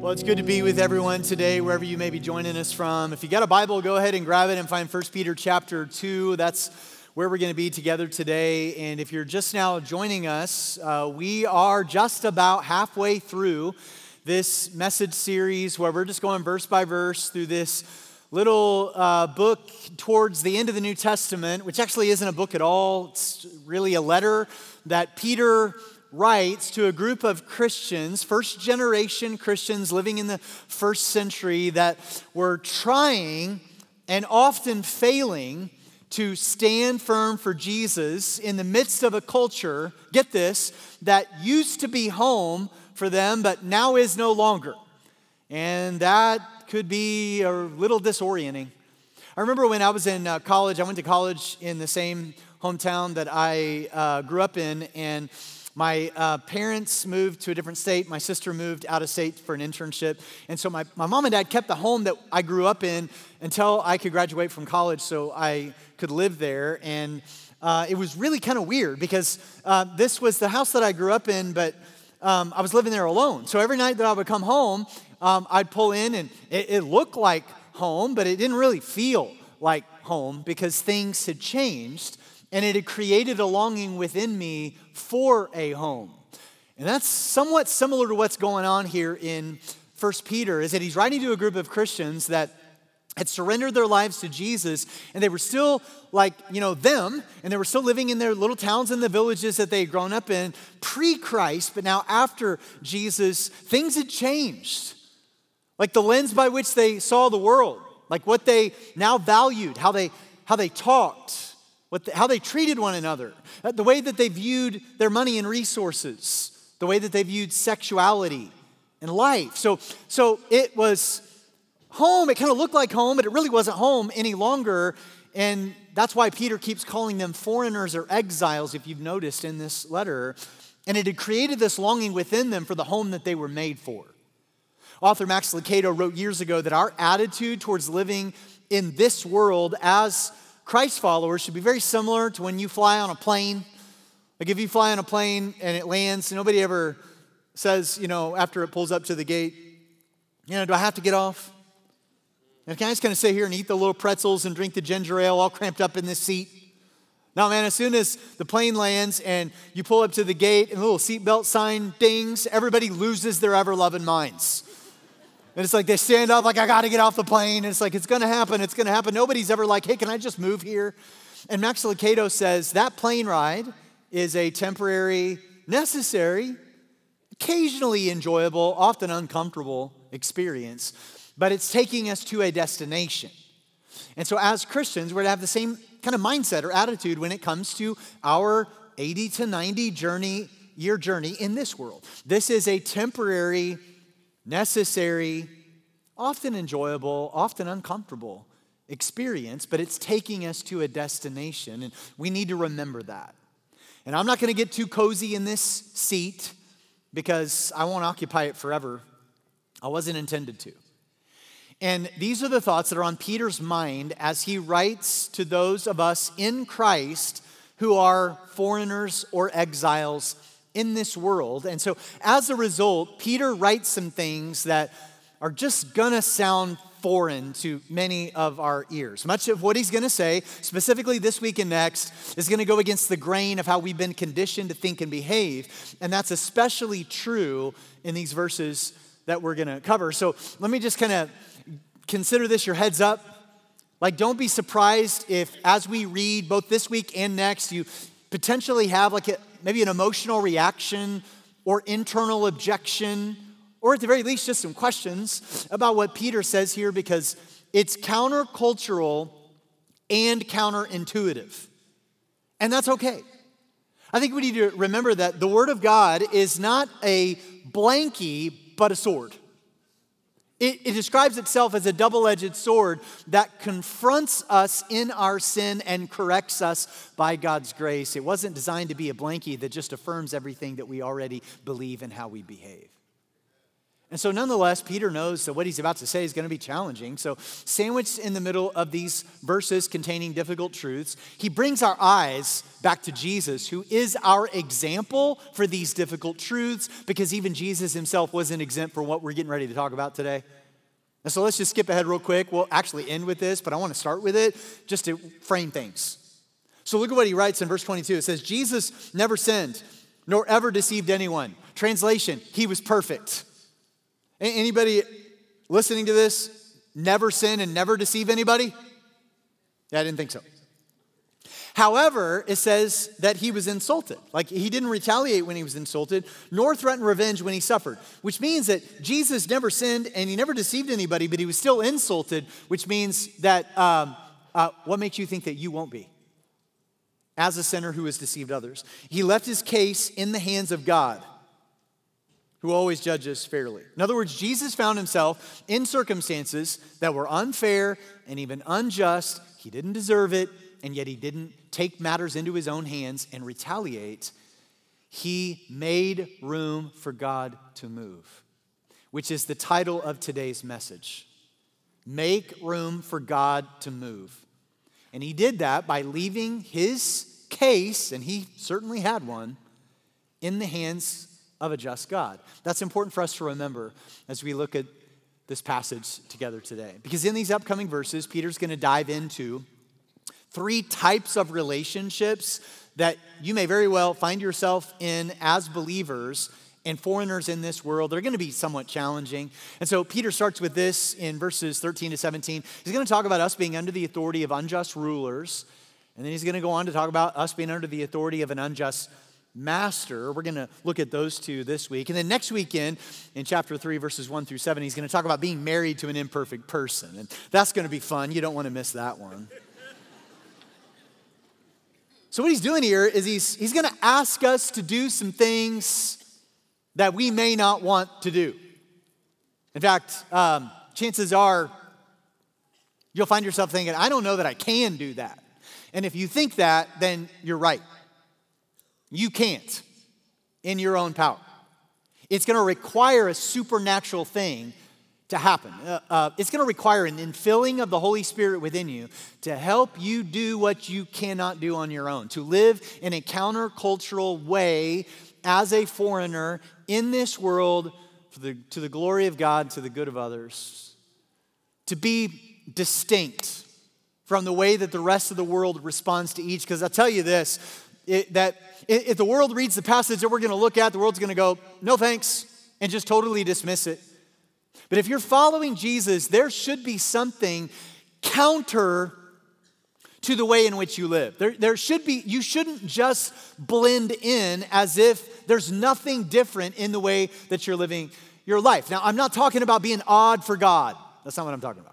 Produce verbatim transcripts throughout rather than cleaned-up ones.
Well, it's good to be with everyone today, wherever you may be joining us from. If you got a Bible, go ahead and grab it and find First Peter chapter two. That's where we're going to be together today. And if you're just now joining us, uh, we are just about halfway through this message series where we're just going verse by verse through this little uh, book towards the end of the New Testament, which actually isn't a book at all. It's really a letter that Peter writes to a group of Christians, first generation Christians living in the first century that were trying and often failing to stand firm for Jesus in the midst of a culture, get this, that used to be home for them but now is no longer. And that could be a little disorienting. I remember when I was in uh, college, I went to college in the same hometown that I uh, grew up in, and My uh, parents moved to a different state. My sister moved out of state for an internship. And so my, my mom and dad kept the home that I grew up in until I could graduate from college so I could live there. And uh, it was really kind of weird because uh, this was the house that I grew up in, but um, I was living there alone. So every night that I would come home, um, I'd pull in and it, it looked like home, but it didn't really feel like home because things had changed. And it had created a longing within me for a home. And that's somewhat similar to what's going on here in First Peter, is that he's writing to a group of Christians that had surrendered their lives to Jesus, and they were still like, you know, them, and they were still living in their little towns and the villages that they had grown up in pre-Christ, but now after Jesus, things had changed. Like the lens by which they saw the world, like what they now valued, how they, how they talked, What the, how they treated one another, the way that they viewed their money and resources, the way that they viewed sexuality and life. So, so it was home. It kind of looked like home, but it really wasn't home any longer. And that's why Peter keeps calling them foreigners or exiles, if you've noticed in this letter. And it had created this longing within them for the home that they were made for. Author Max Lucado wrote years ago that our attitude towards living in this world as Christ followers should be very similar to when you fly on a plane. Like if you fly on a plane and it lands, nobody ever says, you know, after it pulls up to the gate, you know, do I have to get off? And can I just kind of sit here and eat the little pretzels and drink the ginger ale all cramped up in this seat? No, man, as soon as the plane lands and you pull up to the gate and the little seatbelt sign dings, everybody loses their ever-loving minds. And it's like they stand up like, I got to get off the plane. And it's like, it's going to happen. It's going to happen. Nobody's ever like, hey, can I just move here? And Max Lucado says that plane ride is a temporary, necessary, occasionally enjoyable, often uncomfortable experience. But it's taking us to a destination. And so as Christians, we're to have the same kind of mindset or attitude when it comes to our eighty to ninety journey, year journey in this world. This is a temporary, necessary, often enjoyable, often uncomfortable experience, but it's taking us to a destination, and we need to remember that. And I'm not going to get too cozy in this seat because I won't occupy it forever. I wasn't intended to. And these are the thoughts that are on Peter's mind as he writes to those of us in Christ who are foreigners or exiles in this world. And so as a result, Peter writes some things that are just gonna sound foreign to many of our ears. Much of what he's gonna say, specifically this week and next, is gonna go against the grain of how we've been conditioned to think and behave. And that's especially true in these verses that we're gonna cover. So let me just kind of consider this your heads up. Like, don't be surprised if as we read both this week and next, you potentially have like a maybe an emotional reaction or internal objection, or at the very least, just some questions about what Peter says here, because it's countercultural and counterintuitive. And that's okay. I think we need to remember that the Word of God is not a blankie, but a sword. It, it describes itself as a double-edged sword that confronts us in our sin and corrects us by God's grace. It wasn't designed to be a blankie that just affirms everything that we already believe and how we behave. And so nonetheless, Peter knows that what he's about to say is going to be challenging. So sandwiched in the middle of these verses containing difficult truths, he brings our eyes back to Jesus, who is our example for these difficult truths, because even Jesus himself wasn't exempt from what we're getting ready to talk about today. And so let's just skip ahead real quick. We'll actually end with this, but I want to start with it just to frame things. So look at what he writes in verse twenty-two. It says, Jesus never sinned, nor ever deceived anyone. Translation, he was perfect. Anybody listening to this never sin and never deceive anybody? Yeah, I didn't think so. However, it says that he was insulted. Like he didn't retaliate when he was insulted, nor threaten revenge when he suffered, which means that Jesus never sinned and he never deceived anybody, but he was still insulted, which means that um, uh, what makes you think that you won't be? As a sinner who has deceived others. He left his case in the hands of God, who always judges fairly. In other words, Jesus found himself in circumstances that were unfair and even unjust. He didn't deserve it, and yet he didn't take matters into his own hands and retaliate. He made room for God to move, which is the title of today's message. Make room for God to move. And he did that by leaving his case, and he certainly had one, in the hands of a just God. That's important for us to remember as we look at this passage together today. Because in these upcoming verses, Peter's going to dive into three types of relationships that you may very well find yourself in as believers and foreigners in this world. They're going to be somewhat challenging. And so Peter starts with this in verses thirteen to seventeen. He's going to talk about us being under the authority of unjust rulers. And then he's going to go on to talk about us being under the authority of an unjust master. We're going to look at those two this week. And then next weekend, in chapter three, verses one through seven, he's going to talk about being married to an imperfect person. And that's going to be fun. You don't want to miss that one. So what he's doing here is he's, he's going to ask us to do some things that we may not want to do. In fact, um, chances are you'll find yourself thinking, I don't know that I can do that. And if you think that, then you're right. You can't in your own power. It's going to require a supernatural thing to happen. Uh, uh, it's going to require an infilling of the Holy Spirit within you to help you do what you cannot do on your own, to live in a countercultural way as a foreigner in this world for the, to the glory of God, to the good of others, to be distinct from the way that the rest of the world responds to each. Because I'll tell you this, it, that if the world reads the passage that we're going to look at, the world's going to go, no thanks, and just totally dismiss it. But if you're following Jesus, there should be something counter to the way in which you live. There, there should be, you shouldn't just blend in as if there's nothing different in the way that you're living your life. Now, I'm not talking about being odd for God. That's not what I'm talking about.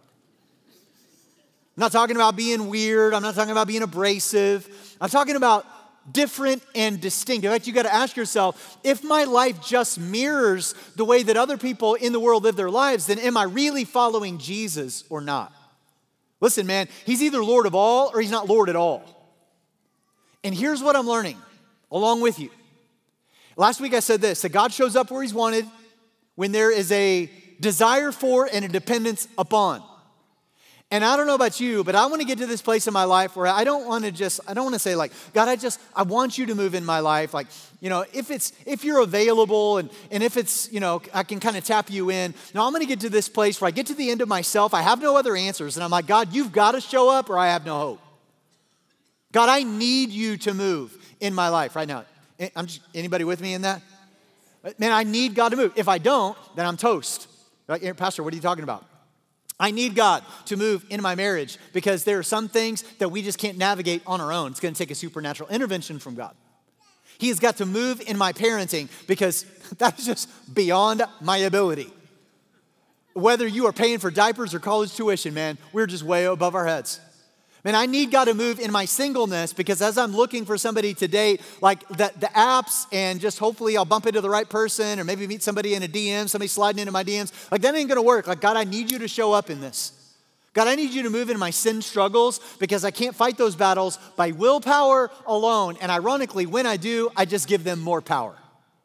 I'm not talking about being weird. I'm not talking about being abrasive. I'm talking about different and distinct. In fact, you got to ask yourself, if my life just mirrors the way that other people in the world live their lives, then am I really following Jesus or not? Listen, man, he's either Lord of all or he's not Lord at all. And here's what I'm learning along with you. Last week I said this, that God shows up where he's wanted when there is a desire for and a dependence upon. And I don't know about you, but I want to get to this place in my life where I don't want to just, I don't want to say like, God, I just, I want you to move in my life. Like, you know, if it's, if you're available and, and if it's, you know, I can kind of tap you in. No, I'm going to get to this place where I get to the end of myself. I have no other answers. And I'm like, God, you've got to show up or I have no hope. God, I need you to move in my life right now. I'm just, anybody with me in that? Man, I need God to move. If I don't, then I'm toast. Like, Pastor, what are you talking about? I need God to move in my marriage because there are some things that we just can't navigate on our own. It's going to take a supernatural intervention from God. He has got to move in my parenting because that is just beyond my ability. Whether you are paying for diapers or college tuition, man, we're just way above our heads. Man, I need God to move in my singleness because as I'm looking for somebody to date, like the, the apps and just hopefully I'll bump into the right person or maybe meet somebody in a D M, somebody sliding into my D Ms. Like that ain't gonna work. Like God, I need you to show up in this. God, I need you to move in my sin struggles because I can't fight those battles by willpower alone. And ironically, when I do, I just give them more power.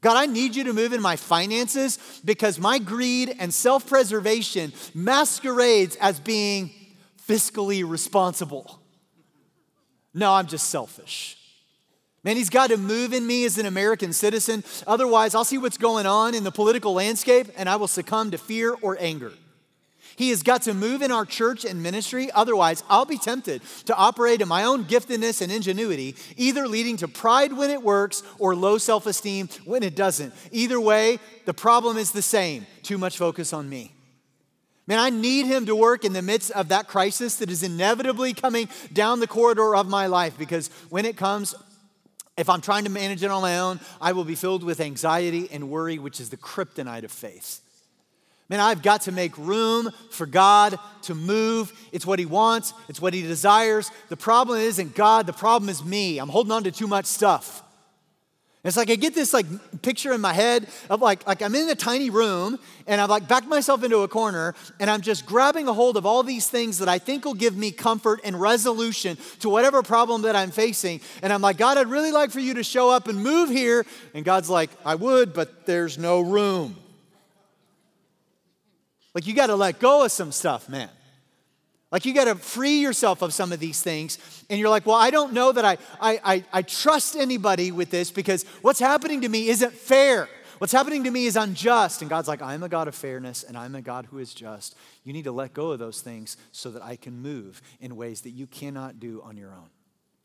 God, I need you to move in my finances because my greed and self-preservation masquerades as being fiscally responsible. No, I'm just selfish. Man, he's got to move in me as an American citizen. Otherwise, I'll see what's going on in the political landscape and I will succumb to fear or anger. He has got to move in our church and ministry. Otherwise, I'll be tempted to operate in my own giftedness and ingenuity, either leading to pride when it works or low self-esteem when it doesn't. Either way, the problem is the same. Too much focus on me. Man, I need him to work in the midst of that crisis that is inevitably coming down the corridor of my life, because when it comes, if I'm trying to manage it on my own, I will be filled with anxiety and worry, which is the kryptonite of faith. Man, I've got to make room for God to move. It's what he wants. It's what he desires. The problem isn't God. The problem is me. I'm holding on to too much stuff. It's like I get this like picture in my head of like, like I'm in a tiny room and I've like backed myself into a corner and I'm just grabbing a hold of all these things that I think will give me comfort and resolution to whatever problem that I'm facing. And I'm like, God, I'd really like for you to show up and move here. And God's like, I would, but there's no room. Like you got to let go of some stuff, man. Like you got to free yourself of some of these things. And you're like, well, I don't know that I, I, I, I trust anybody with this because what's happening to me isn't fair. What's happening to me is unjust. And God's like, I'm a God of fairness and I'm a God who is just. You need to let go of those things so that I can move in ways that you cannot do on your own.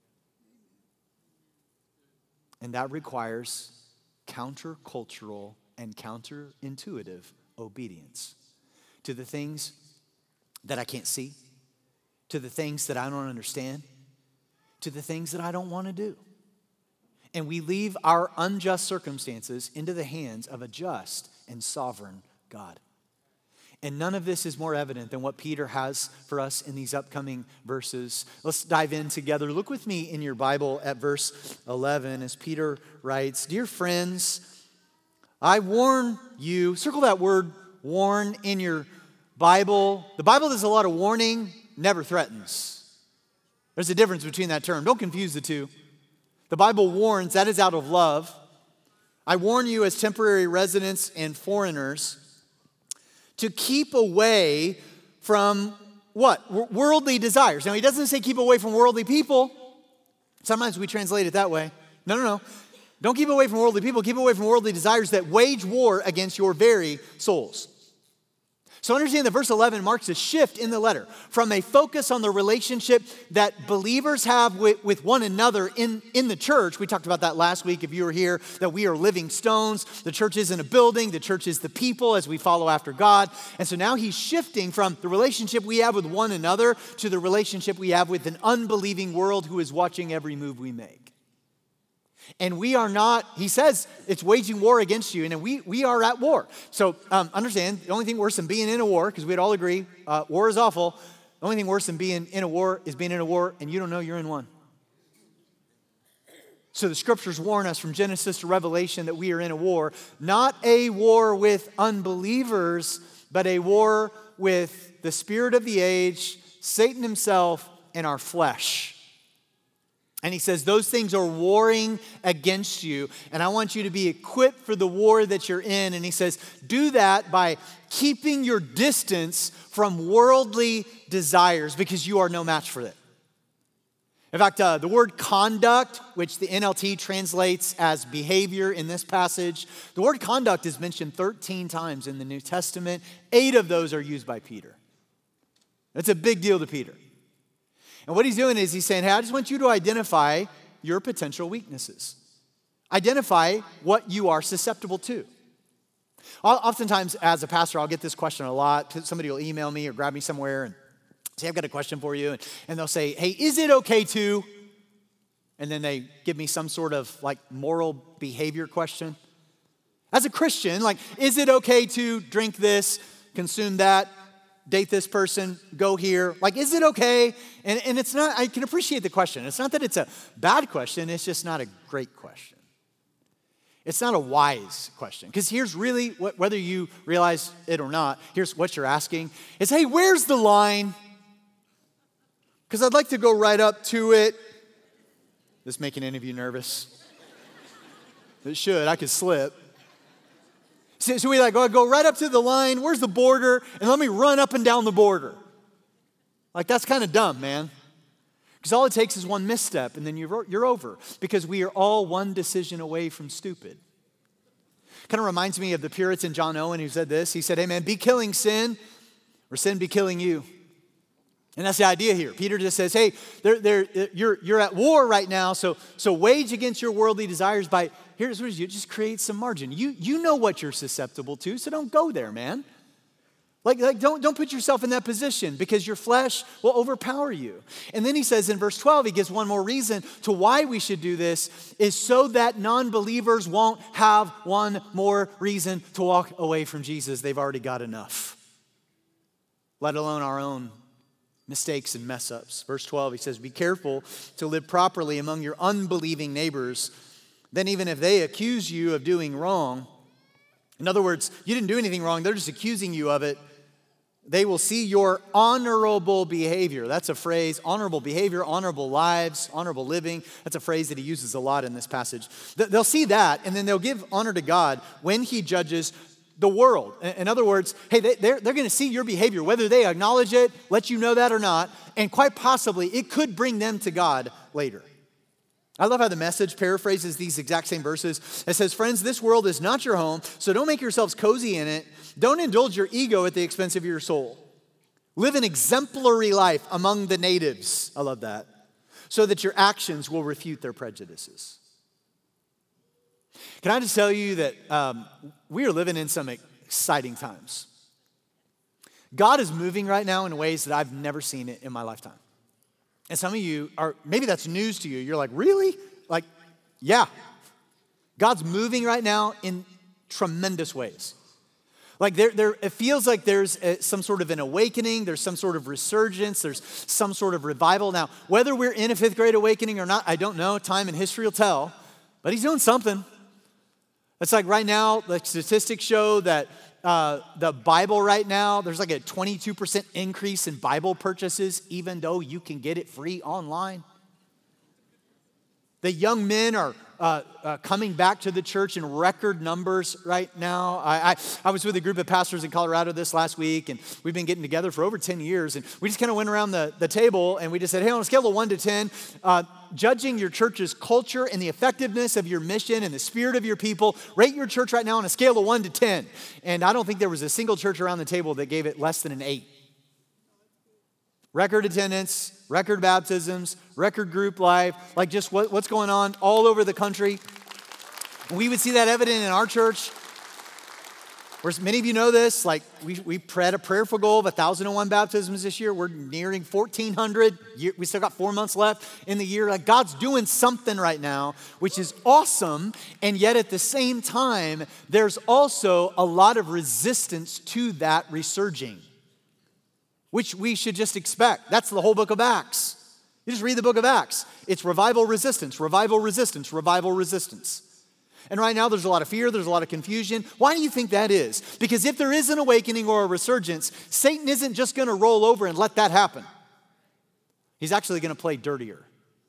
And that requires countercultural and counterintuitive obedience to the things that I can't see, to the things that I don't understand, to the things that I don't want to do. And we leave our unjust circumstances into the hands of a just and sovereign God. And none of this is more evident than what Peter has for us in these upcoming verses. Let's dive in together. Look with me in your Bible at verse eleven as Peter writes, "Dear friends, I warn you," circle that word warn in your Bible. The Bible does a lot of warning, never threatens. There's a difference between that term. Don't confuse the two. The Bible warns, that is out of love. I warn you as temporary residents and foreigners to keep away from what? Worldly desires. Now, he doesn't say keep away from worldly people. Sometimes we translate it that way. No, no, no. Don't keep away from worldly people. Keep away from worldly desires that wage war against your very souls. So understand that verse eleven marks a shift in the letter from a focus on the relationship that believers have with, with one another in, in the church. We talked about that last week if you were here, that we are living stones. The church isn't a building. The church is the people as we follow after God. And so now he's shifting from the relationship we have with one another to the relationship we have with an unbelieving world who is watching every move we make. And we are not, he says, it's waging war against you, and we, we are at war. So um, understand, the only thing worse than being in a war, because we'd all agree, uh, war is awful. The only thing worse than being in a war is being in a war, and you don't know you're in one. So the scriptures warn us from Genesis to Revelation that we are in a war, not a war with unbelievers, but a war with the spirit of the age, Satan himself, and our flesh. And he says those things are warring against you, and I want you to be equipped for the war that you're in. And he says, do that by keeping your distance from worldly desires because you are no match for it. In fact, uh, the word conduct, which the N L T translates as behavior in this passage, the word conduct is mentioned thirteen times in the New Testament. Eight of those are used by Peter. That's a big deal to Peter. And what he's doing is he's saying, hey, I just want you to identify your potential weaknesses. Identify what you are susceptible to. Oftentimes, as a pastor, I'll get this question a lot. Somebody will email me or grab me somewhere and say, I've got a question for you. And, and they'll say, hey, is it okay to? And then they give me some sort of like moral behavior question. As a Christian, like, is it okay to drink this, consume that, date this person, go here? Like, is it okay? And, and it's not, I can appreciate the question. It's not that it's a bad question, it's just not a great question. It's not a wise question. Because here's really, what, whether you realize it or not, here's what you're asking. Is, hey, where's the line? Because I'd like to go right up to it. This making any of you nervous? It should, I could slip. So, so we like go, go right up to the line, where's the border, and let me run up and down the border. Like, that's kind of dumb, man. Because all it takes is one misstep, and then you're, you're over. Because we are all one decision away from stupid. Kind of reminds me of the Puritan John Owen who said this. He said, hey man, be killing sin, or sin be killing you. And that's the idea here. Peter just says, hey, they're, they're, you're, you're at war right now, so, so wage against your worldly desires by, here's what you just create some margin. You, you know what you're susceptible to, so don't go there, man. Like, like don't, don't put yourself in that position because your flesh will overpower you. And then he says in verse twelve, he gives one more reason to why we should do this is so that non-believers won't have one more reason to walk away from Jesus. They've already got enough, let alone our own mistakes and mess ups. Verse twelve, he says, be careful to live properly among your unbelieving neighbors. Then even if they accuse you of doing wrong, in other words, you didn't do anything wrong, they're just accusing you of it, they will see your honorable behavior. That's a phrase, honorable behavior, honorable lives, honorable living. That's a phrase that he uses a lot in this passage. They'll see that, and then they'll give honor to God when he judges the world. In other words, hey, they're, they're going to see your behavior, whether they acknowledge it, let you know that or not, and quite possibly it could bring them to God later. I love how the Message paraphrases these exact same verses. It says, friends, this world is not your home, so don't make yourselves cozy in it. Don't indulge your ego at the expense of your soul. Live an exemplary life among the natives. I love that. So that your actions will refute their prejudices. Can I just tell you that um, we are living in some exciting times. God is moving right now in ways that I've never seen it in my lifetime. And some of you are, maybe that's news to you. You're like, really? Like, yeah. God's moving right now in tremendous ways. Like there, there, it feels like there's a, some sort of an awakening. There's some sort of resurgence. There's some sort of revival. Now, whether we're in a fifth grade awakening or not, I don't know. Time and history will tell. But he's doing something. It's like right now, the statistics show that uh, the Bible right now, there's like a twenty-two percent increase in Bible purchases, even though you can get it free online. The young men are uh, uh, coming back to the church in record numbers right now. I, I, I was with a group of pastors in Colorado this last week, and we've been getting together for over ten years. And we just kind of went around the, the table, and we just said, hey, on a scale of one to ten, uh, judging your church's culture and the effectiveness of your mission and the spirit of your people, rate your church right now on a scale of one to ten. And I don't think there was a single church around the table that gave it less than an eight. Record attendance, record baptisms, record group life, like just what, what's going on all over the country. We would see that evident in our church. Where many of you know this, like we, we had a prayerful goal of one thousand one baptisms this year. We're nearing fourteen hundred. We still got four months left in the year. Like God's doing something right now, which is awesome. And yet at the same time, there's also a lot of resistance to that resurging, which we should just expect. That's the whole book of Acts. You just read the book of Acts. It's revival resistance, revival resistance, revival resistance. And right now there's a lot of fear, there's a lot of confusion. Why do you think that is? Because if there is an awakening or a resurgence, Satan isn't just going to roll over and let that happen. He's actually going to play dirtier.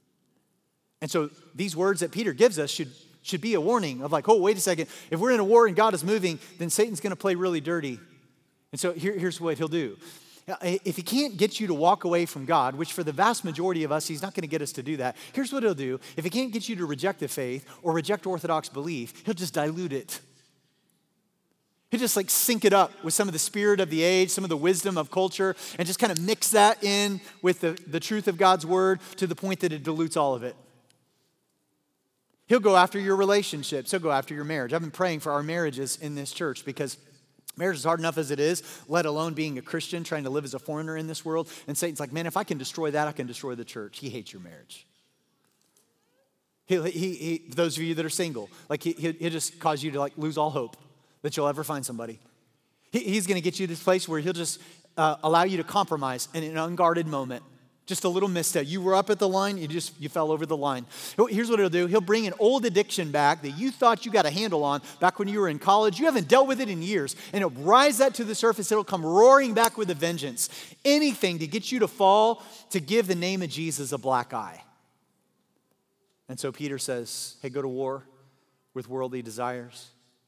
And so these words that Peter gives us should, should be a warning of like, oh, wait a second. If we're in a war and God is moving, then Satan's going to play really dirty. And so here, here's what he'll do. If he can't get you to walk away from God, which for the vast majority of us, he's not going to get us to do that. Here's what he'll do. If he can't get you to reject the faith or reject Orthodox belief, he'll just dilute it. He'll just like sync it up with some of the spirit of the age, some of the wisdom of culture, and just kind of mix that in with the, the truth of God's word to the point that it dilutes all of it. He'll go after your relationships. He'll go after your marriage. I've been praying for our marriages in this church because marriage is hard enough as it is, let alone being a Christian, trying to live as a foreigner in this world. And Satan's like, man, if I can destroy that, I can destroy the church. He hates your marriage. He, he, he, those of you that are single, like he, he'll just cause you to like lose all hope that you'll ever find somebody. He, he's going to get you to this place where he'll just uh, allow you to compromise in an unguarded moment. Just a little misstep. You were up at the line, you just, you fell over the line. Here's what he'll do. He'll bring an old addiction back that you thought you got a handle on back when you were in college. You haven't dealt with it in years. And it'll rise that to the surface. It'll come roaring back with a vengeance. Anything to get you to fall, to give the name of Jesus a black eye. And so Peter says, hey, go to war with worldly desires.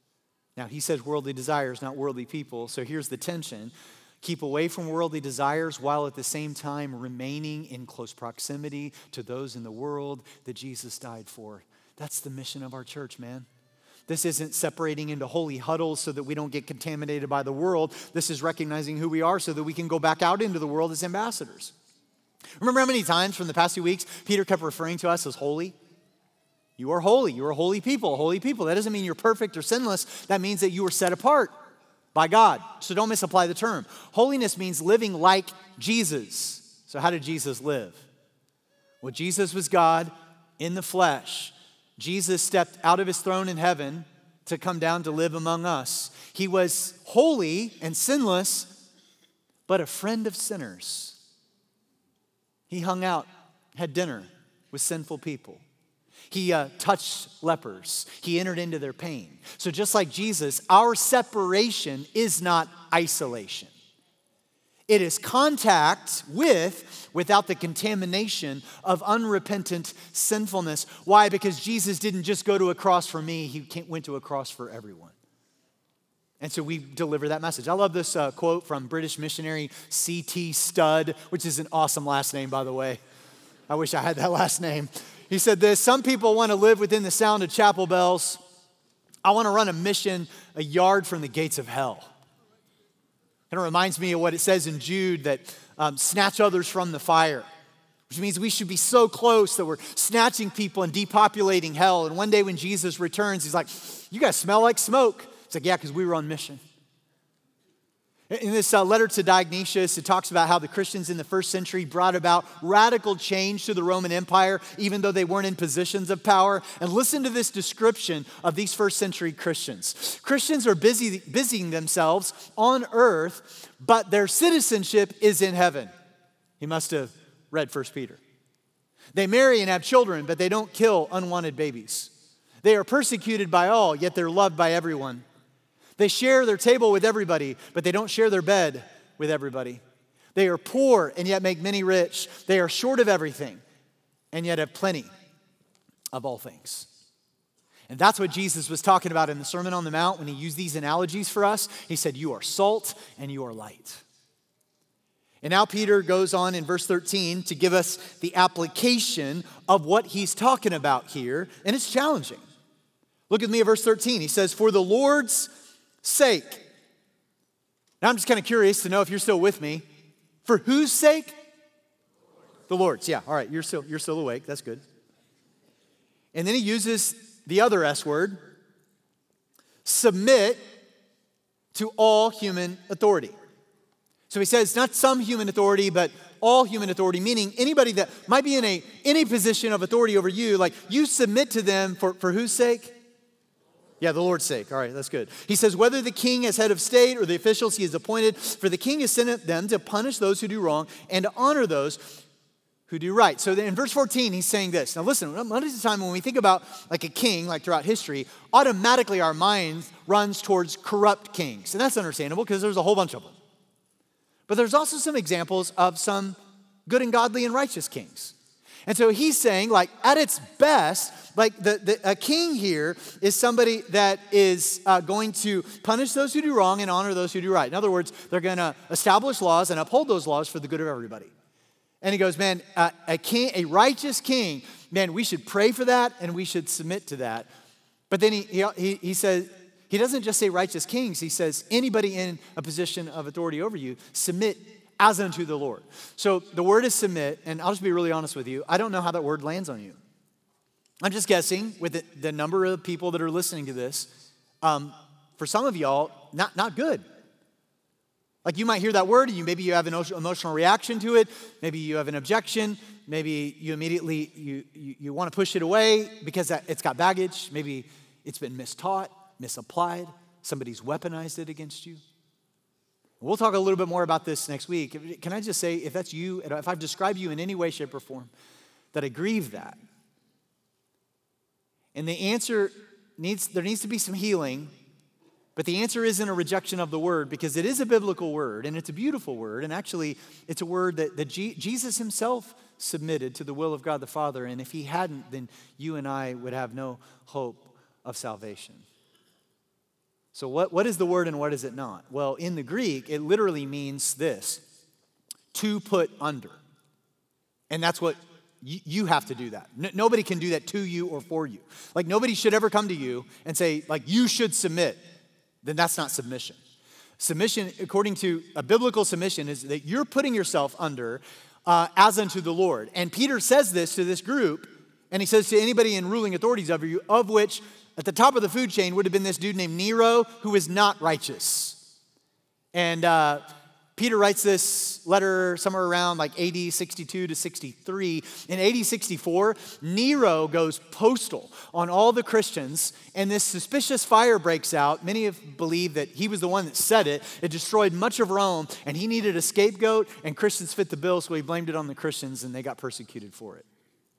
Now, he says worldly desires, not worldly people. So here's the tension. Keep away from worldly desires while at the same time remaining in close proximity to those in the world that Jesus died for. That's the mission of our church, man. This isn't separating into holy huddles so that we don't get contaminated by the world. This is recognizing who we are so that we can go back out into the world as ambassadors. Remember how many times from the past few weeks Peter kept referring to us as holy? You are holy. You are holy people, holy people. That doesn't mean you're perfect or sinless. That means that you are set apart by God. So don't misapply the term. Holiness means living like Jesus. So how did Jesus live? Well, Jesus was God in the flesh. Jesus stepped out of his throne in heaven to come down to live among us. He was holy and sinless, but a friend of sinners. He hung out, had dinner with sinful people. He uh, touched lepers. He entered into their pain. So just like Jesus, our separation is not isolation. It is contact with, without the contamination of unrepentant sinfulness. Why? Because Jesus didn't just go to a cross for me. He went to a cross for everyone. And so we deliver that message. I love this uh, quote from British missionary C T Studd, which is an awesome last name, by the way. I wish I had that last name. He said this: some people want to live within the sound of chapel bells. I want to run a mission a yard from the gates of hell. And it reminds me of what it says in Jude, that um, snatch others from the fire, which means we should be so close that we're snatching people and depopulating hell. And one day when Jesus returns, he's like, you guys smell like smoke. It's like, yeah, because we were on mission. In this uh, letter to Dionysius, it talks about how the Christians in the first century brought about radical change to the Roman Empire, even though they weren't in positions of power. And listen to this description of these first century Christians. Christians are busy busying themselves on earth, but their citizenship is in heaven. He must have read First Peter. They marry and have children, but they don't kill unwanted babies. They are persecuted by all, yet they're loved by everyone. They share their table with everybody, but they don't share their bed with everybody. They are poor and yet make many rich. They are short of everything and yet have plenty of all things. And that's what Jesus was talking about in the Sermon on the Mount when he used these analogies for us. He said, you are salt and you are light. And now Peter goes on in verse thirteen to give us the application of what he's talking about here, and it's challenging. Look at me at verse thirteen. He says, for the Lord's sake. Now I'm just kind of curious to know if you're still with me. For whose sake? The Lord's. Yeah, all right, you're still, you're still awake. That's good. And then he uses the other S word, submit to all human authority. So he says not some human authority, but all human authority, meaning anybody that might be in a any position of authority over you, like you submit to them for, for whose sake? Yeah, the Lord's sake. All right, that's good. He says, whether the king as head of state or the officials he has appointed, for the king has sent them to punish those who do wrong and to honor those who do right. So in verse fourteen, he's saying this. Now listen, most of the time when we think about like a king, like throughout history, automatically our mind runs towards corrupt kings. And that's understandable because there's a whole bunch of them. But there's also some examples of some good and godly and righteous kings. And so he's saying, like, at its best, like, the, the a king here is somebody that is uh, going to punish those who do wrong and honor those who do right. In other words, they're going to establish laws and uphold those laws for the good of everybody. And he goes, man, uh, a king, a righteous king, man, we should pray for that and we should submit to that. But then he he he says, he doesn't just say righteous kings. He says anybody in a position of authority over you, submit as unto the Lord. So the word is submit, and I'll just be really honest with you. I don't know how that word lands on you. I'm just guessing with the, the number of people that are listening to this. Um, for some of y'all, not, not good. Like you might hear that word and you maybe you have an emotional reaction to it. Maybe you have an objection. Maybe you immediately, you, you, you want to push it away because that, it's got baggage. Maybe it's been mistaught, misapplied. Somebody's weaponized it against you. We'll talk a little bit more about this next week. Can I just say, if that's you, if I've described you in any way, shape, or form, that I grieve that. And the answer needs, there needs to be some healing, but the answer isn't a rejection of the word because it is a biblical word and it's a beautiful word. And actually, it's a word that, that G, Jesus himself submitted to the will of God the Father. And if he hadn't, then you and I would have no hope of salvation. So what, what is the word and what is it not? Well, in the Greek, it literally means this, to put under. And that's what you, you have to do that. N- nobody can do that to you or for you. Like nobody should ever come to you and say, like, you should submit. Then that's not submission. Submission, according to a biblical submission, is that you're putting yourself under uh, as unto the Lord. And Peter says this to this group, and he says to anybody in ruling authorities over you, of which at the top of the food chain would have been this dude named Nero, who is not righteous. And uh, Peter writes this letter somewhere around like A D sixty-two to sixty-three. In A D sixty-four, Nero goes postal on all the Christians, and this suspicious fire breaks out. Many have believed that he was the one that set it. It destroyed much of Rome, and he needed a scapegoat, and Christians fit the bill, so he blamed it on the Christians, and they got persecuted for it.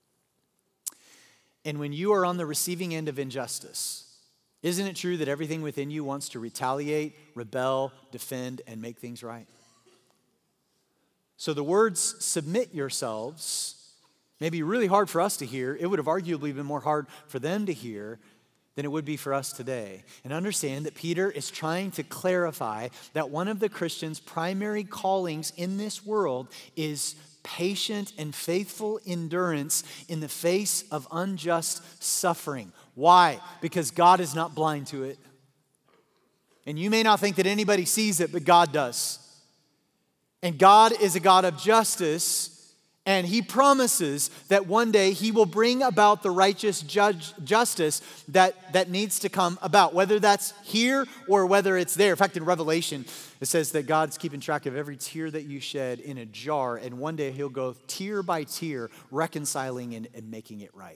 And when you are on the receiving end of injustice, isn't it true that everything within you wants to retaliate, rebel, defend, and make things right? So the words, submit yourselves, may be really hard for us to hear. It would have arguably been more hard for them to hear than it would be for us today. And understand that Peter is trying to clarify that one of the Christian's primary callings in this world is patient and faithful endurance in the face of unjust suffering. Why? Because God is not blind to it. And you may not think that anybody sees it, but God does. And God is a God of justice, and he promises that one day he will bring about the righteous judge, justice that, that needs to come about, whether that's here or whether it's there. In fact, in Revelation, it says that God's keeping track of every tear that you shed in a jar, and one day he'll go tear by tear, reconciling and, and making it right.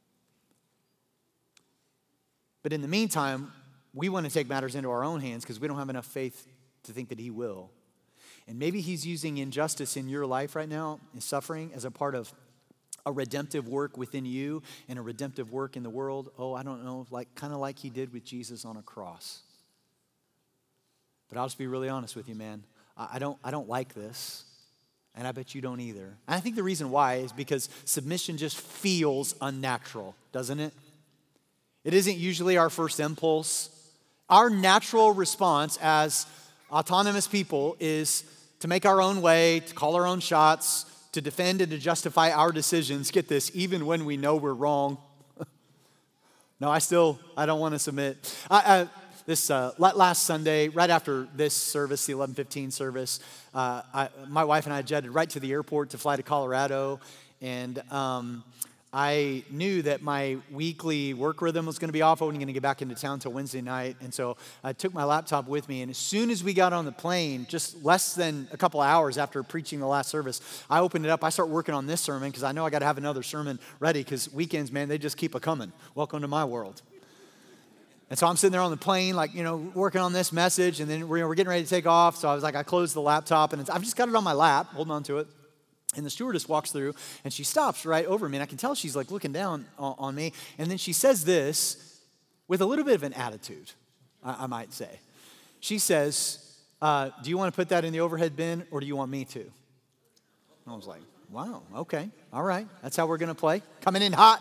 But in the meantime, we want to take matters into our own hands because we don't have enough faith to think that he will. And maybe he's using injustice in your life right now, and suffering, as a part of a redemptive work within you and a redemptive work in the world. Oh, I don't know, like kind of like he did with Jesus on a cross. But I'll just be really honest with you, man. I, I don't, I don't like this, and I bet you don't either. And I think the reason why is because submission just feels unnatural, doesn't it? It isn't usually our first impulse. Our natural response as autonomous people is to make our own way, to call our own shots, to defend and to justify our decisions. Get this, even when we know we're wrong. No, I still, I don't want to submit. I, I, this uh, last Sunday, right after this service, the eleven fifteen service, uh, I, my wife and I jetted right to the airport to fly to Colorado, and um, I knew that my weekly work rhythm was going to be off. I wasn't going to get back into town until Wednesday night. And so I took my laptop with me. And as soon as we got on the plane, just less than a couple of hours after preaching the last service, I opened it up. I start working on this sermon because I know I got to have another sermon ready because weekends, man, they just keep a coming. Welcome to my world. And so I'm sitting there on the plane, like, you know, working on this message. And then we're, we're getting ready to take off. So I was like, I closed the laptop. And it's, I've just got it on my lap, holding on to it. And the stewardess walks through, and she stops right over me. And I can tell she's like looking down on, on me. And then she says this with a little bit of an attitude, I, I might say. She says, uh, do you want to put that in the overhead bin, or do you want me to? And I was like, wow, okay, all right. That's how we're going to play. Coming in hot.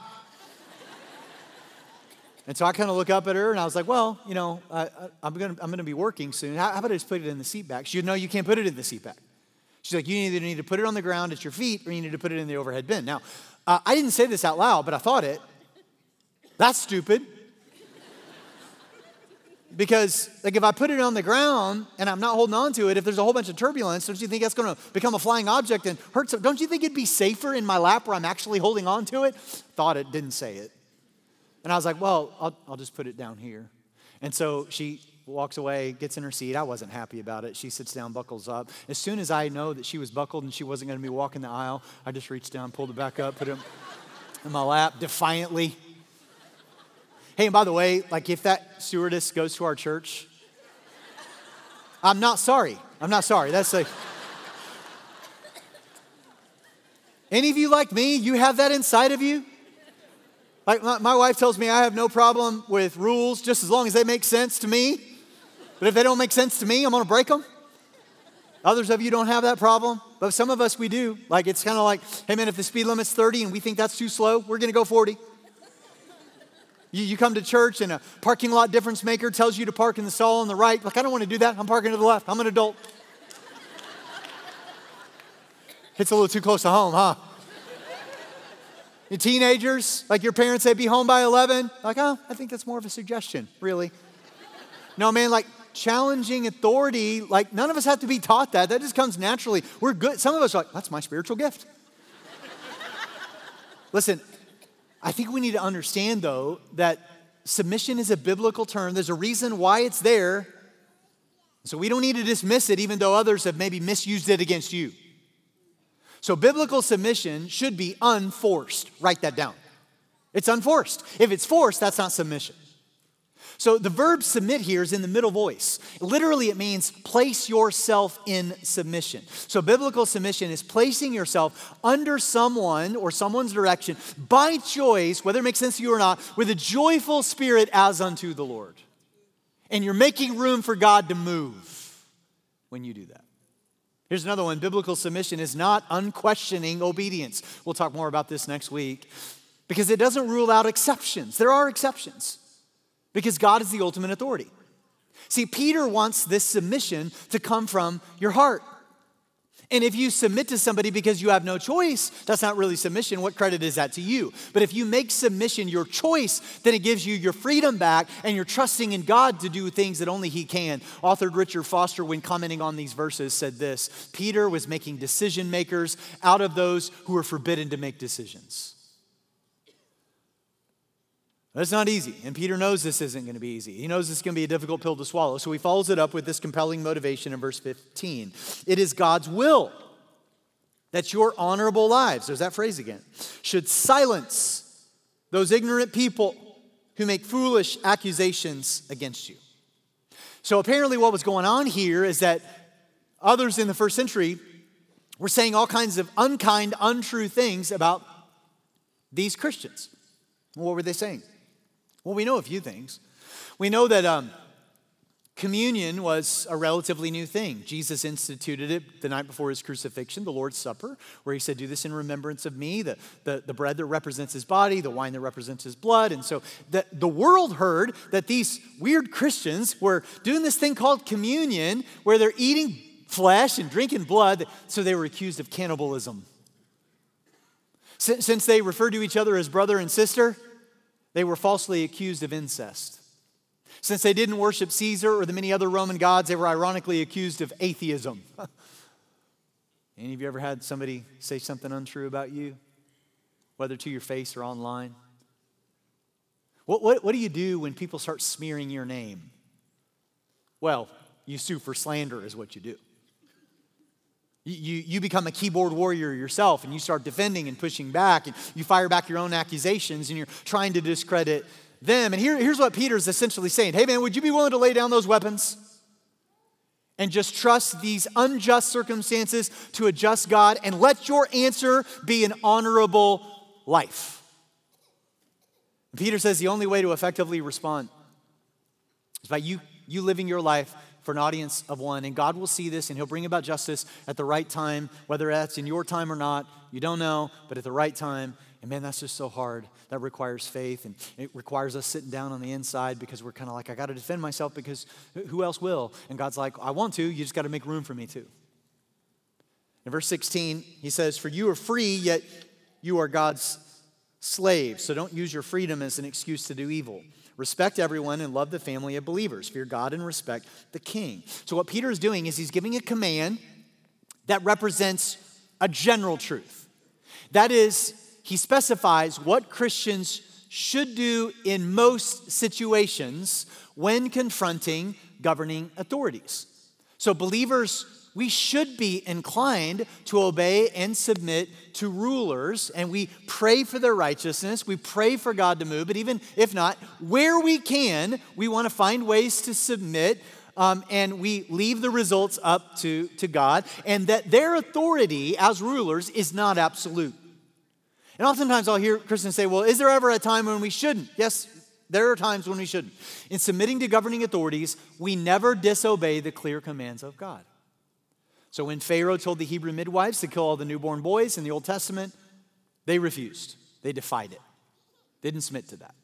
And so I kind of look up at her, and I was like, well, you know, uh, I'm going to I'm going to be working soon. How, how about I just put it in the seat back? She said, no, you can't put it in the seat back. She's like, you either need to put it on the ground at your feet or you need to put it in the overhead bin. Now, uh, I didn't say this out loud, but I thought it. That's stupid. Because, like, if I put it on the ground and I'm not holding on to it, if there's a whole bunch of turbulence, don't you think that's going to become a flying object and hurt some? Don't you think it'd be safer in my lap where I'm actually holding on to it? Thought it, didn't say it. And I was like, well, I'll, I'll just put it down here. And so she walks away, gets in her seat. I wasn't happy about it. She sits down, buckles up. As soon as I know that she was buckled and she wasn't going to be walking the aisle, I just reached down, pulled it back up, put it in my lap defiantly. Hey, and by the way, like if that stewardess goes to our church, I'm not sorry. I'm not sorry. That's like, any of you like me, you have that inside of you? Like my, my wife tells me I have no problem with rules just as long as they make sense to me. But if they don't make sense to me, I'm going to break them. Others of you don't have that problem, but some of us, we do. Like, it's kind of like, hey, man, if the speed limit's thirty and we think that's too slow, we're going to go forty. You, you come to church and a parking lot difference maker tells you to park in the stall on the right. Like, I don't want to do that. I'm parking to the left. I'm an adult. It's a little too close to home, huh? You teenagers, like your parents say, be home by eleven. Like, oh, I think that's more of a suggestion, really. No, man, like challenging authority, like none of us have to be taught that. That just comes naturally. We're good. Some of us are like, that's my spiritual gift. Listen, I think we need to understand, though, that submission is a biblical term. There's a reason why it's there. So we don't need to dismiss it, even though others have maybe misused it against you. So biblical submission should be unforced. Write that down. It's unforced. If it's forced, that's not submission. So the verb submit here is in the middle voice. Literally, it means place yourself in submission. So biblical submission is placing yourself under someone or someone's direction by choice, whether it makes sense to you or not, with a joyful spirit as unto the Lord. And you're making room for God to move when you do that. Here's another one. Biblical submission is not unquestioning obedience. We'll talk more about this next week because it doesn't rule out exceptions. There are exceptions because God is the ultimate authority. See, Peter wants this submission to come from your heart. And if you submit to somebody because you have no choice, that's not really submission. What credit is that to you? But if you make submission your choice, then it gives you your freedom back and you're trusting in God to do things that only He can. Author Richard Foster, when commenting on these verses, said this: Peter was making decision makers out of those who were forbidden to make decisions. That's not easy, and Peter knows this isn't going to be easy. He knows it's going to be a difficult pill to swallow, so he follows it up with this compelling motivation in verse fifteen. It is God's will that your honorable lives, there's that phrase again, should silence those ignorant people who make foolish accusations against you. So apparently what was going on here is that others in the first century were saying all kinds of unkind, untrue things about these Christians. What were they saying? Well, we know a few things. We know that um, communion was a relatively new thing. Jesus instituted it the night before his crucifixion, the Lord's Supper, where he said, do this in remembrance of me, the, the, the bread that represents his body, the wine that represents his blood. And so the, the world heard that these weird Christians were doing this thing called communion, where they're eating flesh and drinking blood, so they were accused of cannibalism. Since, since they referred to each other as brother and sister, they were falsely accused of incest. Since they didn't worship Caesar or the many other Roman gods, they were ironically accused of atheism. Any of you ever had somebody say something untrue about you, whether to your face or online? What, what, what do you do when people start smearing your name? Well, you sue for slander is what you do. You, you become a keyboard warrior yourself and you start defending and pushing back and you fire back your own accusations and you're trying to discredit them. And here, here's what Peter's essentially saying. Hey man, would you be willing to lay down those weapons and just trust these unjust circumstances to a just God and let your answer be an honorable life? And Peter says the only way to effectively respond is by you, you living your life for an audience of one, and God will see this and he'll bring about justice at the right time, whether that's in your time or not, you don't know, but at the right time. And man, that's just so hard. That requires faith, and it requires us sitting down on the inside because we're kind of like, I got to defend myself because who else will? And God's like, I want to, you just got to make room for me too. In verse sixteen, he says, for you are free, yet you are God's slaves. So don't use your freedom as an excuse to do evil. Respect everyone and love the family of believers. Fear God and respect the king. So what Peter is doing is he's giving a command that represents a general truth. That is, he specifies what Christians should do in most situations when confronting governing authorities. So believers, we should be inclined to obey and submit to rulers, and we pray for their righteousness. We pray for God to move, but even if not, where we can, we want to find ways to submit, um, and we leave the results up to, to God, and that their authority as rulers is not absolute. And oftentimes I'll hear Christians say, well, is there ever a time when we shouldn't? Yes, there are times when we shouldn't. In submitting to governing authorities, we never disobey the clear commands of God. So when Pharaoh told the Hebrew midwives to kill all the newborn boys in the Old Testament, they refused. They defied it. They didn't submit to that.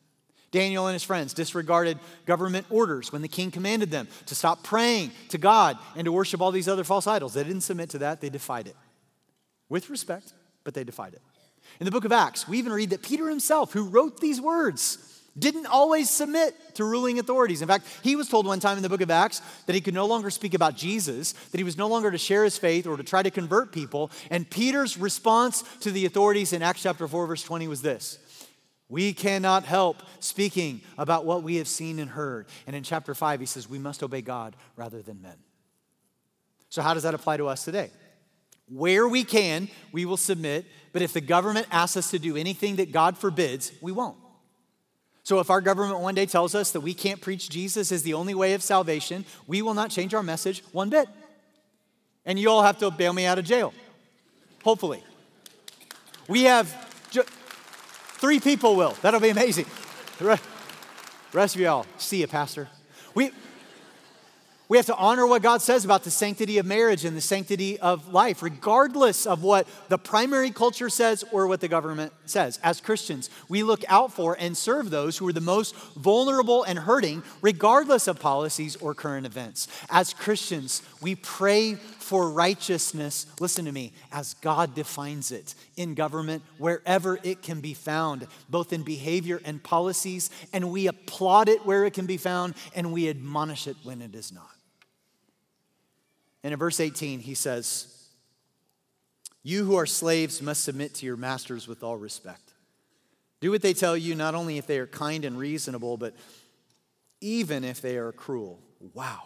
Daniel and his friends disregarded government orders when the king commanded them to stop praying to God and to worship all these other false idols. They didn't submit to that. They defied it. With respect, but they defied it. In the book of Acts, we even read that Peter himself, who wrote these words, didn't always submit to ruling authorities. In fact, he was told one time in the book of Acts that he could no longer speak about Jesus, that he was no longer to share his faith or to try to convert people. And Peter's response to the authorities in Acts chapter four, verse twenty was this: "We cannot help speaking about what we have seen and heard." And in chapter five, he says, we must obey God rather than men. So how does that apply to us today? Where we can, we will submit. But if the government asks us to do anything that God forbids, we won't. So if our government one day tells us that we can't preach Jesus as the only way of salvation, we will not change our message one bit. And you all have to bail me out of jail, hopefully. We have, ju- three people will. That'll be amazing. The rest of y'all, see you, Pastor. We, we have to honor what God says about the sanctity of marriage and the sanctity of life, regardless of what the primary culture says or what the government says. As Christians, we look out for and serve those who are the most vulnerable and hurting, regardless of policies or current events. As Christians, we pray for righteousness, listen to me, as God defines it in government, wherever it can be found, both in behavior and policies, and we applaud it where it can be found, and we admonish it when it is not. And in verse eighteen, he says, "You who are slaves must submit to your masters with all respect. Do what they tell you, not only if they are kind and reasonable, but even if they are cruel." Wow.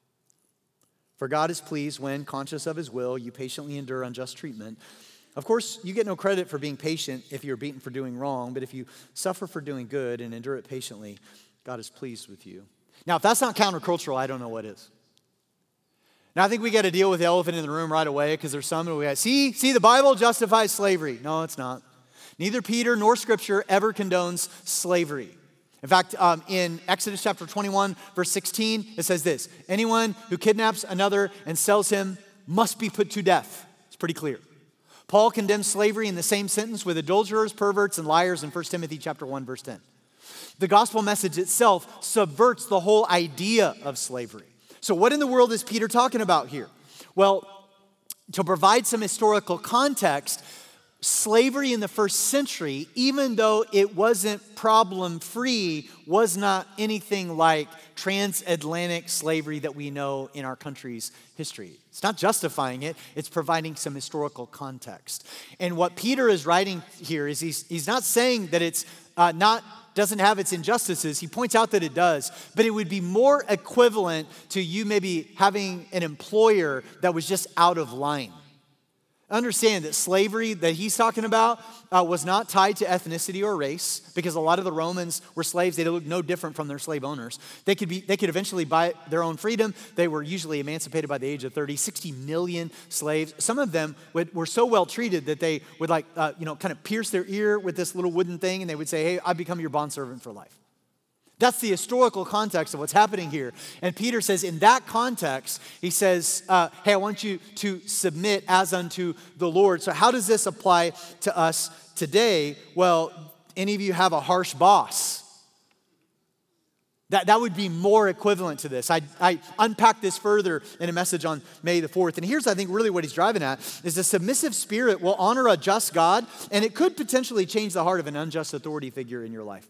"For God is pleased when, conscious of his will, you patiently endure unjust treatment. Of course, you get no credit for being patient if you're beaten for doing wrong, but if you suffer for doing good and endure it patiently, God is pleased with you." Now, if that's not countercultural, I don't know what is. Now, I think we got to deal with the elephant in the room right away, because there's some who we got, see, see, the Bible justifies slavery. No, it's not. Neither Peter nor Scripture ever condones slavery. In fact, um, in Exodus chapter twenty-one, verse sixteen, it says this: "Anyone who kidnaps another and sells him must be put to death." It's pretty clear. Paul condemns slavery in the same sentence with adulterers, perverts, and liars in First Timothy chapter one, verse ten. The gospel message itself subverts the whole idea of slavery. So what in the world is Peter talking about here? Well, to provide some historical context, slavery in the first century, even though it wasn't problem-free, was not anything like transatlantic slavery that we know in our country's history. It's not justifying it, it's providing some historical context. And what Peter is writing here is he's, he's not saying that it's uh, not doesn't have its injustices. He points out that it does, but it would be more equivalent to you maybe having an employer that was just out of line. Understand that slavery that he's talking about uh, was not tied to ethnicity or race, because a lot of the Romans were slaves. They looked no different from their slave owners. They could be, they could eventually buy their own freedom. They were usually emancipated by the age of thirty. sixty million slaves. Some of them would, were so well treated that they would like, uh, you know, kind of pierce their ear with this little wooden thing, and they would say, "Hey, I become your bondservant for life." That's the historical context of what's happening here. And Peter says in that context, he says, uh, hey, I want you to submit as unto the Lord. So how does this apply to us today? Well, any of you have a harsh boss? That, that would be more equivalent to this. I, I unpacked this further in a message on May the fourth. And here's, I think, really what he's driving at, is a submissive spirit will honor a just God, and it could potentially change the heart of an unjust authority figure in your life.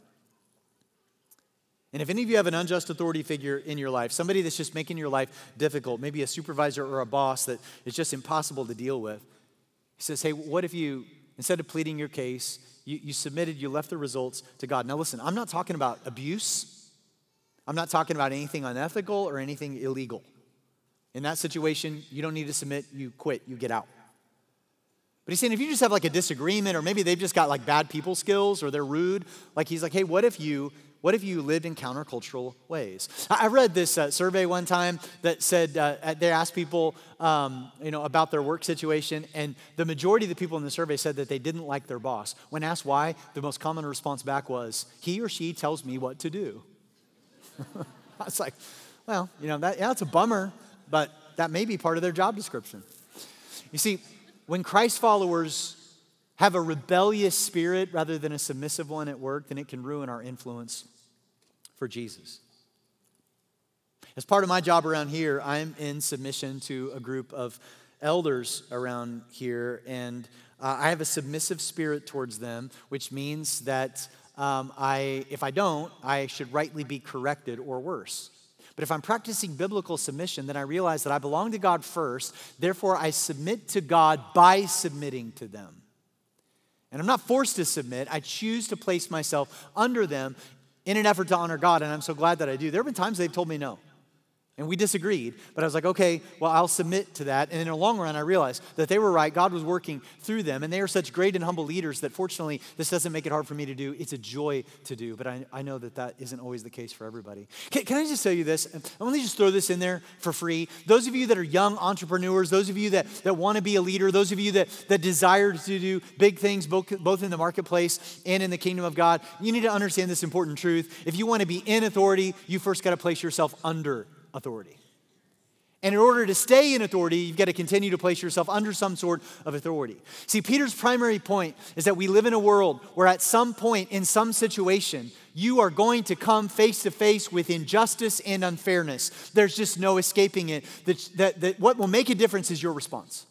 And if any of you have an unjust authority figure in your life, somebody that's just making your life difficult, maybe a supervisor or a boss that is just impossible to deal with, he says, hey, what if you, instead of pleading your case, you, you submitted, you left the results to God? Now listen, I'm not talking about abuse. I'm not talking about anything unethical or anything illegal. In that situation, you don't need to submit, you quit, you get out. But he's saying if you just have like a disagreement, or maybe they've just got like bad people skills, or they're rude, like he's like, hey, what if you What if you lived in countercultural ways? I read this uh, survey one time that said, uh, they asked people um, you know, about their work situation, and the majority of the people in the survey said that they didn't like their boss. When asked why, the most common response back was, he or she tells me what to do. I was like, well, you know, that, yeah, it's a bummer, but that may be part of their job description. You see, when Christ followers have a rebellious spirit rather than a submissive one at work, then it can ruin our influence for Jesus. As part of my job around here, I'm in submission to a group of elders around here, and uh, I have a submissive spirit towards them, which means that um, I, if I don't, I should rightly be corrected or worse. But if I'm practicing biblical submission, then I realize that I belong to God first, therefore I submit to God by submitting to them. And I'm not forced to submit, I choose to place myself under them in an effort to honor God, and I'm so glad that I do. There have been times they've told me no. And we disagreed, but I was like, okay, well, I'll submit to that. And in the long run, I realized that they were right. God was working through them, and they are such great and humble leaders that fortunately, this doesn't make it hard for me to do. It's a joy to do, but I, I know that that isn't always the case for everybody. Can, can I just tell you this? I want to just throw this in there for free. Those of you that are young entrepreneurs, those of you that, that want to be a leader, those of you that, that desire to do big things, both, both in the marketplace and in the kingdom of God, you need to understand this important truth. If you want to be in authority, you first got to place yourself under authority. And in order to stay in authority, you've got to continue to place yourself under some sort of authority. See, Peter's primary point is that we live in a world where at some point in some situation, you are going to come face to face with injustice and unfairness. There's just no escaping it. That, that, that what will make a difference is your response.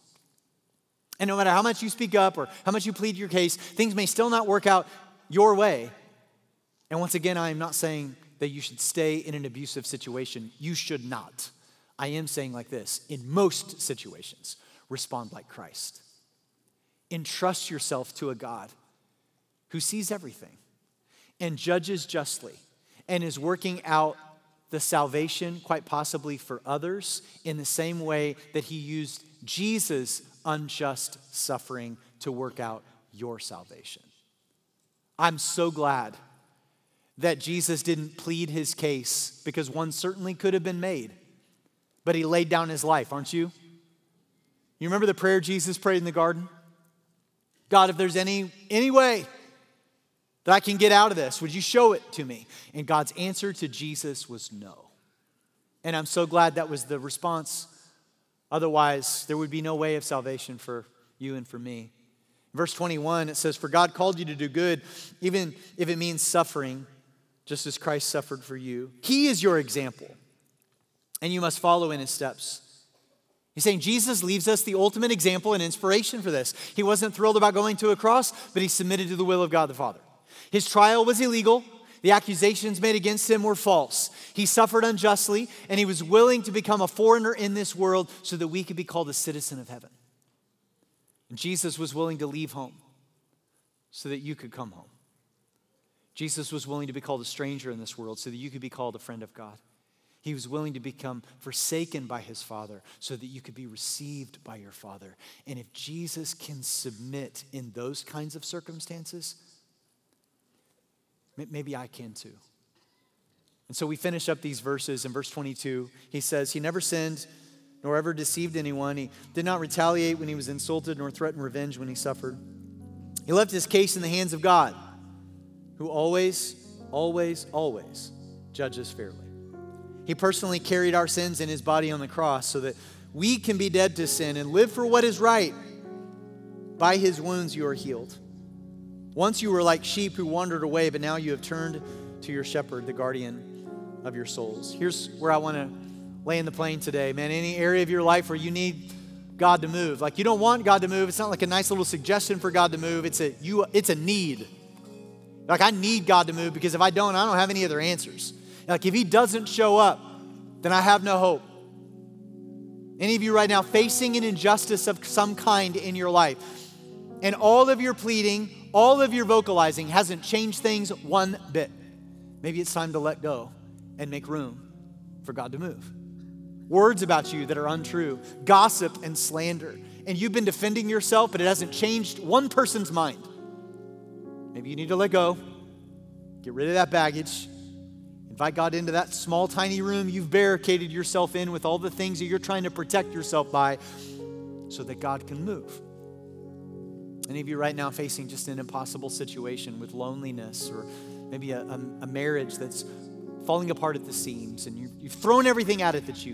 And no matter how much you speak up or how much you plead your case, things may still not work out your way. And once again, I am not saying that you should stay in an abusive situation. You should not. I am saying like this, in most situations, respond like Christ. Entrust yourself to a God who sees everything and judges justly and is working out the salvation, quite possibly for others, in the same way that he used Jesus' unjust suffering to work out your salvation. I'm so glad that Jesus didn't plead his case, because one certainly could have been made, but he laid down his life, aren't you? You remember the prayer Jesus prayed in the garden? God, if there's any, any way that I can get out of this, would you show it to me? And God's answer to Jesus was no. And I'm so glad that was the response. Otherwise, there would be no way of salvation for you and for me. Verse twenty-one, it says, "For God called you to do good, even if it means suffering, just as Christ suffered for you. He is your example, and you must follow in his steps." He's saying Jesus leaves us the ultimate example and inspiration for this. He wasn't thrilled about going to a cross, but he submitted to the will of God the Father. His trial was illegal. The accusations made against him were false. He suffered unjustly, and he was willing to become a foreigner in this world so that we could be called a citizen of heaven. And Jesus was willing to leave home so that you could come home. Jesus was willing to be called a stranger in this world so that you could be called a friend of God. He was willing to become forsaken by his Father so that you could be received by your Father. And if Jesus can submit in those kinds of circumstances, maybe I can too. And so we finish up these verses in verse twenty-two. He says, he never sinned nor ever deceived anyone. He did not retaliate when he was insulted nor threaten revenge when he suffered. He left his case in the hands of God, who always, always, always judges fairly. He personally carried our sins in his body on the cross so that we can be dead to sin and live for what is right. By his wounds you are healed. Once you were like sheep who wandered away, but now you have turned to your shepherd, the guardian of your souls. Here's where I want to lay in the plane today, man. Any area of your life where you need God to move. Like you don't want God to move. It's not like a nice little suggestion for God to move. It's a you. It's a need. Like I need God to move because if I don't, I don't have any other answers. Like if he doesn't show up, then I have no hope. Any of you right now facing an injustice of some kind in your life, and all of your pleading, all of your vocalizing hasn't changed things one bit. Maybe it's time to let go and make room for God to move. Words about you that are untrue, gossip and slander, and you've been defending yourself, but it hasn't changed one person's mind. Maybe you need to let go, get rid of that baggage, invite God into that small, tiny room you've barricaded yourself in with all the things that you're trying to protect yourself by so that God can move. Any of you right now facing just an impossible situation with loneliness or maybe a, a, a marriage that's falling apart at the seams and you, you've thrown everything at it that you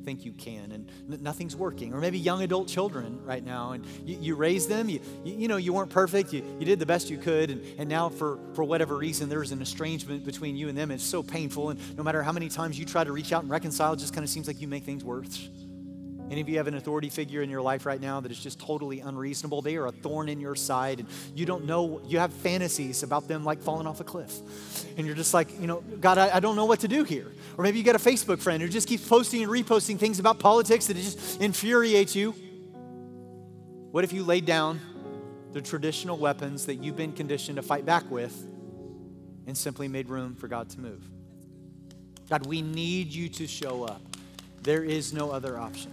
think you can, and n- nothing's working. Or maybe young adult children right now, and you, you raised them, you, you you know, you weren't perfect, you, you did the best you could, and, and now for, for whatever reason, there's an estrangement between you and them. It's so painful, and no matter how many times you try to reach out and reconcile, it just kind of seems like you make things worse. Any of you have an authority figure in your life right now that is just totally unreasonable? They are a thorn in your side, and you don't know, you have fantasies about them like falling off a cliff. And you're just like, you know, God, I, I don't know what to do here. Or maybe you got a Facebook friend who just keeps posting and reposting things about politics that it just infuriates you. What if you laid down the traditional weapons that you've been conditioned to fight back with and simply made room for God to move? God, we need you to show up. There is no other option.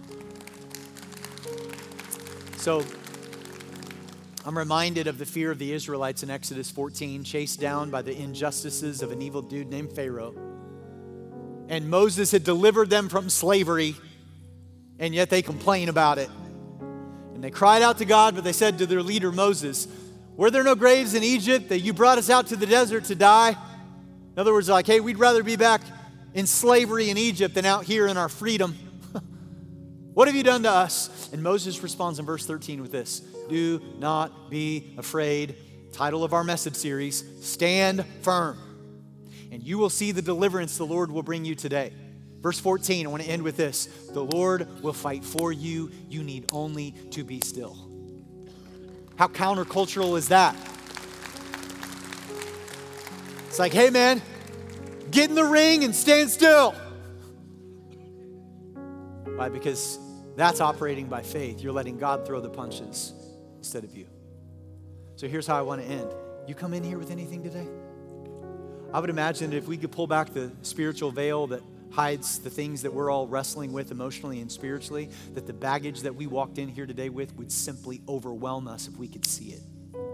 So I'm reminded of the fear of the Israelites in Exodus fourteen, chased down by the injustices of an evil dude named Pharaoh. And Moses had delivered them from slavery, and yet they complain about it. And they cried out to God, but they said to their leader Moses, were there no graves in Egypt that you brought us out to the desert to die? In other words, like, hey, we'd rather be back in slavery in Egypt than out here in our freedom. What have you done to us? And Moses responds in verse thirteen with this: do not be afraid. Title of our message series, Stand Firm, and you will see the deliverance the Lord will bring you today. Verse fourteen, I want to end with this: the Lord will fight for you. You need only to be still. How countercultural is that? It's like, hey man, get in the ring and stand still. Why? Because that's operating by faith. You're letting God throw the punches instead of you. So here's how I want to end. You come in here with anything today? I would imagine that if we could pull back the spiritual veil that hides the things that we're all wrestling with emotionally and spiritually, that the baggage that we walked in here today with would simply overwhelm us if we could see it.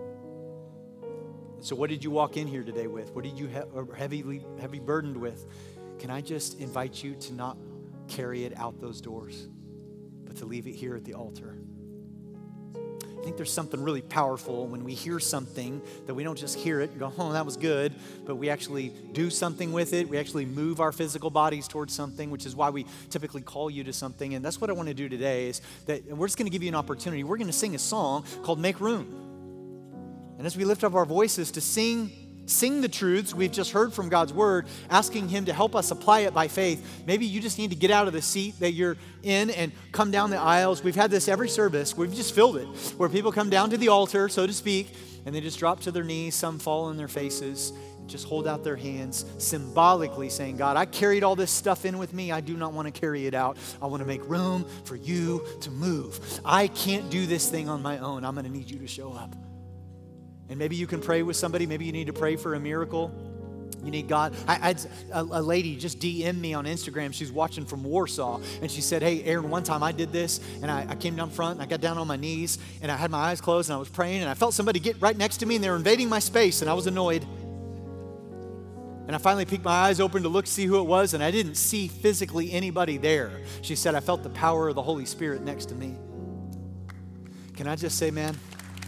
So what did you walk in here today with? What did you he- heavily, heavy burdened with? Can I just invite you to not carry it out those doors, but to leave it here at the altar? I think there's something really powerful when we hear something that we don't just hear it and go, oh, that was good, but we actually do something with it. We actually move our physical bodies towards something, which is why we typically call you to something. And that's what I want to do today is that we're just going to give you an opportunity. We're going to sing a song called Make Room. And as we lift up our voices to sing Sing the truths we've just heard from God's word, asking him to help us apply it by faith. Maybe you just need to get out of the seat that you're in and come down the aisles. We've had this every service. We've just filled it, where people come down to the altar, so to speak, and they just drop to their knees. Some fall on their faces, just hold out their hands, symbolically saying, God, I carried all this stuff in with me. I do not want to carry it out. I want to make room for you to move. I can't do this thing on my own. I'm going to need you to show up. And maybe you can pray with somebody. Maybe you need to pray for a miracle. You need God. I, I had a, a lady just D M me on Instagram. She's watching from Warsaw. And she said, hey, Aaron, one time I did this. And I, I came down front and I got down on my knees. And I had my eyes closed and I was praying. And I felt somebody get right next to me. And they were invading my space. And I was annoyed. And I finally peeked my eyes open to look to see who it was. And I didn't see physically anybody there. She said, I felt the power of the Holy Spirit next to me. Can I just say, man,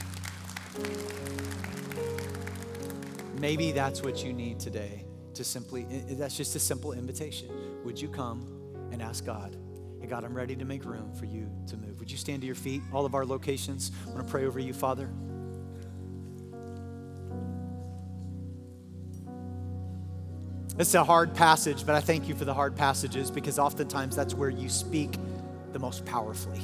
maybe that's what you need today, to simply, that's just a simple invitation. Would you come and ask God, hey God, I'm ready to make room for you to move. Would you stand to your feet? All of our locations, I want to pray over you, Father. It's a hard passage, but I thank you for the hard passages, because oftentimes that's where you speak the most powerfully.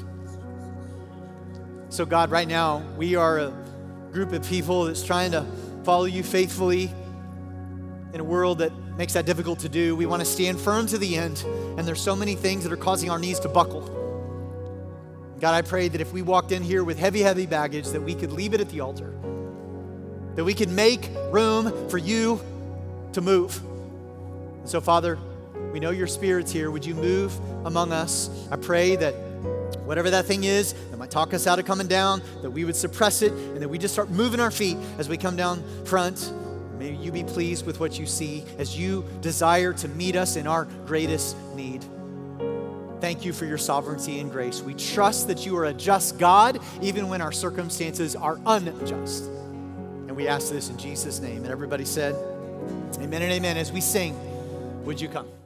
So God, right now, we are a group of people that's trying to follow you faithfully in a world that makes that difficult to do. We want to stand firm to the end, and there's so many things that are causing our knees to buckle. God, I pray that if we walked in here with heavy, heavy baggage, that we could leave it at the altar, that we could make room for you to move. And so, Father, we know your Spirit's here. Would you move among us? I pray that whatever that thing is that might talk us out of coming down, that we would suppress it, and that we just start moving our feet as we come down front. May you be pleased with what you see as you desire to meet us in our greatest need. Thank you for your sovereignty and grace. We trust that you are a just God, even when our circumstances are unjust. And we ask this in Jesus' name. And everybody said, amen and amen. As we sing, would you come?